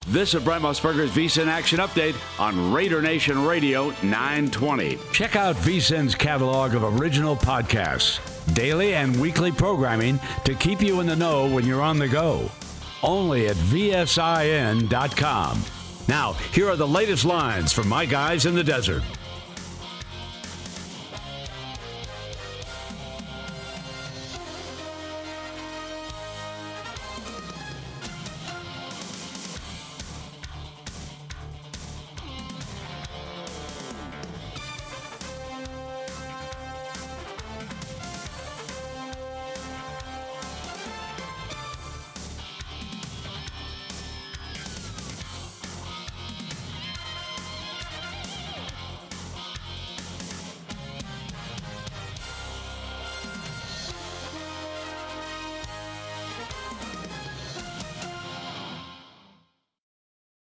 This is Brent Musburger's VSiN Action Update on Raider Nation Radio 920. Check out VSiN's catalog of original podcasts, daily and weekly programming to keep you in the know when you're on the go. Only at VSIN.com. Now, here are the latest lines from my guys in the desert.